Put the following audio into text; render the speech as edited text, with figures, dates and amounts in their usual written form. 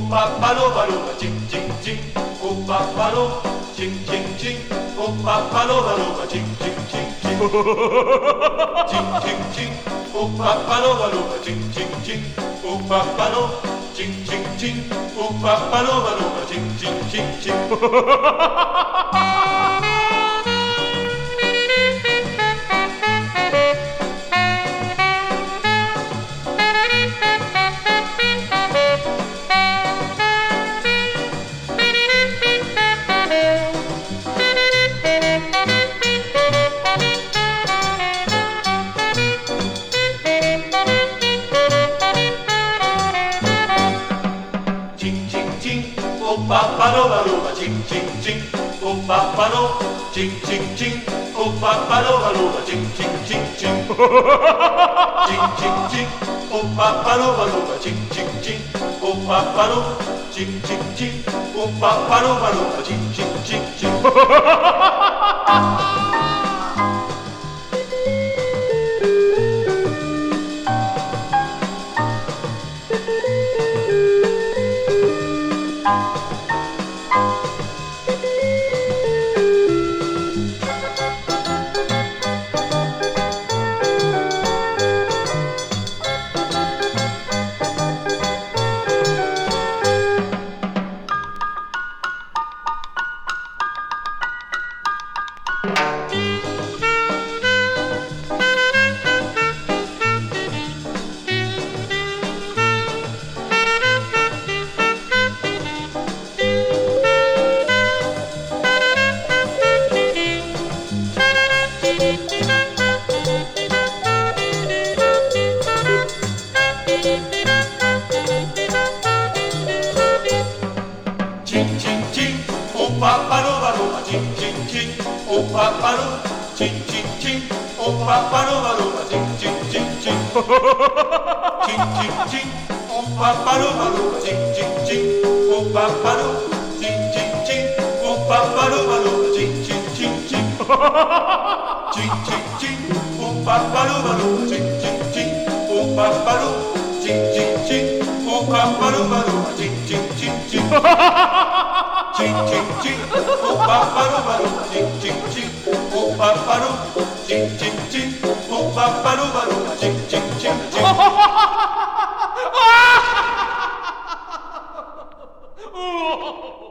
Opa-pa-lo-ba-lo-ba, ching-ching-ching. Opa-pa-lo, ching-ching-ching. Opa-pa-lo-ba-lo-ba, ching-ching-ching-ching. Ching-ching-ching. Opa-pa-lo-ba-lo-ba, ching-ching-ching. Opa-pa-lo, ching-ching-ching. Opa-pa-lo-ba-lo-ba, ching-ching-ching-ching. Opa-pa-lo-ba-lo-ba, ching-ching-ching. Opa-pa-lo, ching-ching-ching. Opa-pa-lo-ba-lo-ba, ching-ching-ching-ching. Ching-ching-ching. Opa-pa-lo-ba-lo-ba, ching-ching-ching. Opa-pa-lo, ching-ching-ching. Opa-pa-lo-ba-lo-ba, ching-ching-ching-ching. Ching-ching-ching, opa-pa-lo-ba-lo-ba, ching-ching-ching. Opa-pa-lo, ching-ching-ching. Opa-pa-lo-ba-lo-ba, ching-ching-ching-ching. Ching-ching-ching, opa-pa-lo-ba-lo-ba, ching-ching-ching. Opa-pa-lo, ching-ching-ching. Opa-pa-lo-ba-lo-ba, ching-ching-ching-ching. Ching-ching-ching, opa-pa-lo-ba-lo-ba, ching-ching-ching. Opa-pa-lo, ching-ching-ching. Opa-pa-lo-ba-lo-ba, ching-ching-ching-ching. Ching-ching-ching, opa-pa-lo-ba-lo-ba, ching-ching-ching. Opa-pa-lo, ching-ching-ching. Opa-pa-lo-ba-lo-ba, ching-ching-ching-ching.